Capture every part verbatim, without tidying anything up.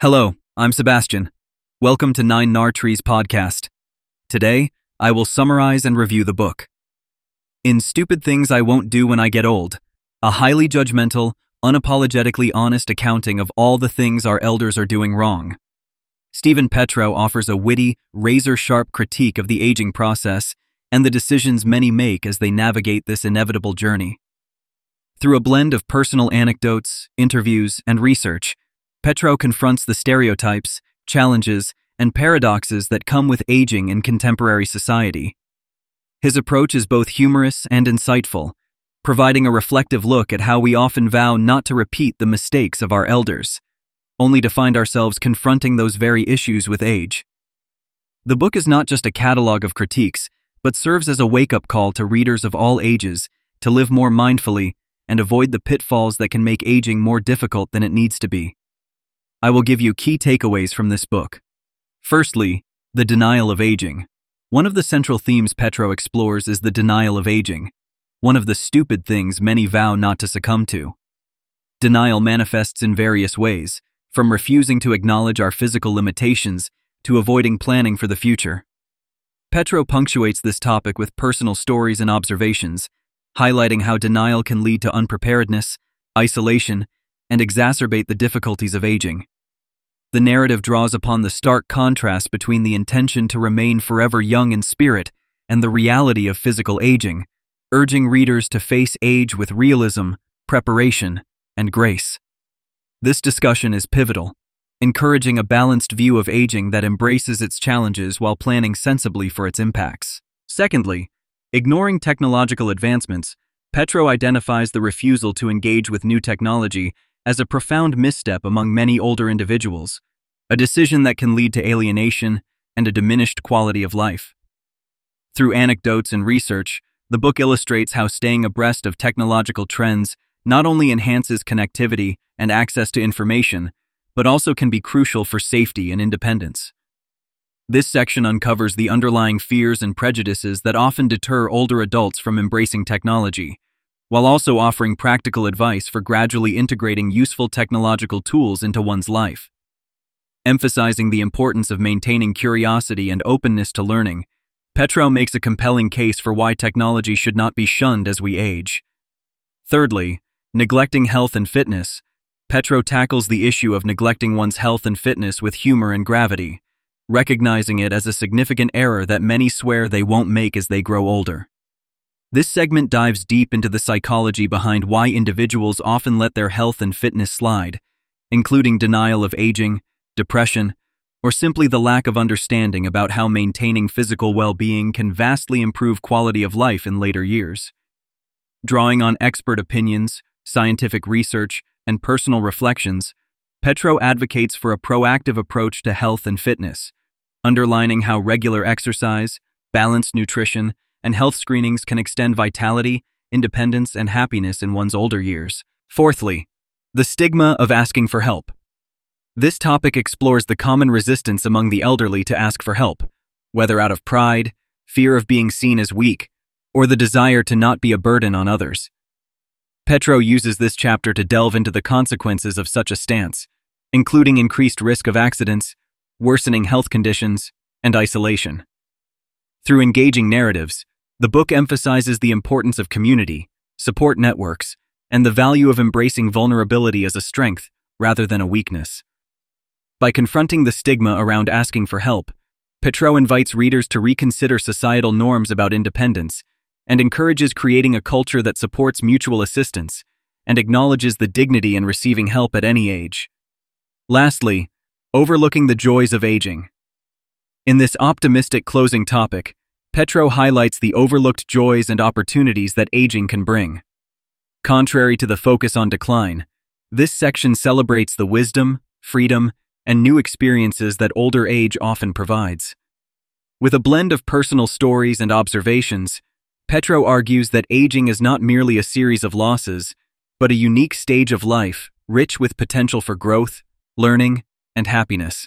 Hello, I'm Sebastian. Welcome to Nine Nar Trees podcast. Today, I will summarize and review the book. In Stupid Things I Won't Do When I Get Old, a highly judgmental, unapologetically honest accounting of all the things our elders are doing wrong. Stephen Petrow offers a witty, razor-sharp critique of the aging process and the decisions many make as they navigate this inevitable journey. Through a blend of personal anecdotes, interviews, and research, Petrow confronts the stereotypes, challenges, and paradoxes that come with aging in contemporary society. His approach is both humorous and insightful, providing a reflective look at how we often vow not to repeat the mistakes of our elders, only to find ourselves confronting those very issues with age. The book is not just a catalog of critiques, but serves as a wake-up call to readers of all ages to live more mindfully and avoid the pitfalls that can make aging more difficult than it needs to be. I will give you key takeaways from this book. Firstly, the denial of aging. One of the central themes Petrow explores is the denial of aging, one of the stupid things many vow not to succumb to. Denial manifests in various ways, from refusing to acknowledge our physical limitations to avoiding planning for the future. Petrow punctuates this topic with personal stories and observations, highlighting how denial can lead to unpreparedness, isolation, and exacerbate the difficulties of aging. The narrative draws upon the stark contrast between the intention to remain forever young in spirit and the reality of physical aging, urging readers to face age with realism, preparation, and grace. This discussion is pivotal, encouraging a balanced view of aging that embraces its challenges while planning sensibly for its impacts. Secondly, ignoring technological advancements, Petrow identifies the refusal to engage with new technology as a profound misstep among many older individuals, a decision that can lead to alienation and a diminished quality of life. Through anecdotes and research, the book illustrates how staying abreast of technological trends not only enhances connectivity and access to information, but also can be crucial for safety and independence. This section uncovers the underlying fears and prejudices that often deter older adults from embracing technology, while also offering practical advice for gradually integrating useful technological tools into one's life. Emphasizing the importance of maintaining curiosity and openness to learning, Petrow makes a compelling case for why technology should not be shunned as we age. Thirdly, neglecting health and fitness. Petrow tackles the issue of neglecting one's health and fitness with humor and gravity, recognizing it as a significant error that many swear they won't make as they grow older. This segment dives deep into the psychology behind why individuals often let their health and fitness slide, including denial of aging, depression, or simply the lack of understanding about how maintaining physical well-being can vastly improve quality of life in later years. Drawing on expert opinions, scientific research, and personal reflections, Petrow advocates for a proactive approach to health and fitness, underlining how regular exercise, balanced nutrition, and health screenings can extend vitality, independence, and happiness in one's older years. Fourthly, the stigma of asking for help. This topic explores the common resistance among the elderly to ask for help, whether out of pride, fear of being seen as weak, or the desire to not be a burden on others. Petrow uses this chapter to delve into the consequences of such a stance, including increased risk of accidents, worsening health conditions, and isolation. Through engaging narratives, the book emphasizes the importance of community, support networks, and the value of embracing vulnerability as a strength rather than a weakness. By confronting the stigma around asking for help, Petrow invites readers to reconsider societal norms about independence and encourages creating a culture that supports mutual assistance and acknowledges the dignity in receiving help at any age. Lastly, overlooking the joys of aging. In this optimistic closing topic, Petrow highlights the overlooked joys and opportunities that aging can bring. Contrary to the focus on decline, this section celebrates the wisdom, freedom, and new experiences that older age often provides. With a blend of personal stories and observations, Petrow argues that aging is not merely a series of losses, but a unique stage of life rich with potential for growth, learning, and happiness.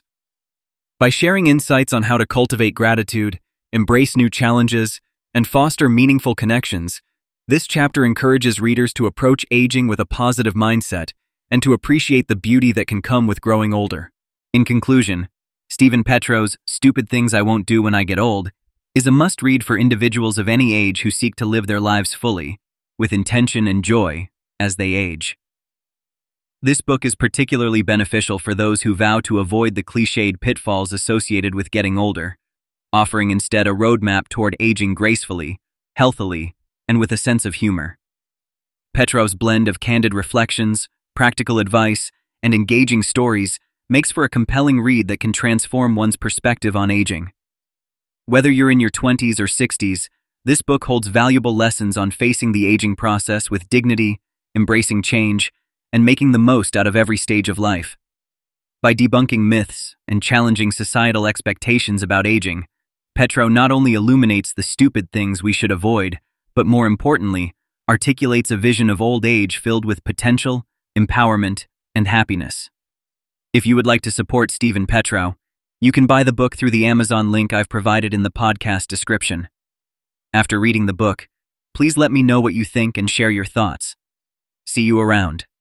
By sharing insights on how to cultivate gratitude, embrace new challenges, and foster meaningful connections, this chapter encourages readers to approach aging with a positive mindset and to appreciate the beauty that can come with growing older. In conclusion, Stephen Petrow's Stupid Things I Won't Do When I Get Old is a must-read for individuals of any age who seek to live their lives fully, with intention and joy, as they age. This book is particularly beneficial for those who vow to avoid the cliched pitfalls associated with getting older, offering instead a roadmap toward aging gracefully, healthily, and with a sense of humor. Petrow's blend of candid reflections, practical advice, and engaging stories makes for a compelling read that can transform one's perspective on aging. Whether you're in your twenties or sixties, this book holds valuable lessons on facing the aging process with dignity, embracing change, and making the most out of every stage of life. By debunking myths and challenging societal expectations about aging, Petrow not only illuminates the stupid things we should avoid, but more importantly, articulates a vision of old age filled with potential, empowerment, and happiness. If you would like to support Stephen Petrow, you can buy the book through the Amazon link I've provided in the podcast description. After reading the book, please let me know what you think and share your thoughts. See you around.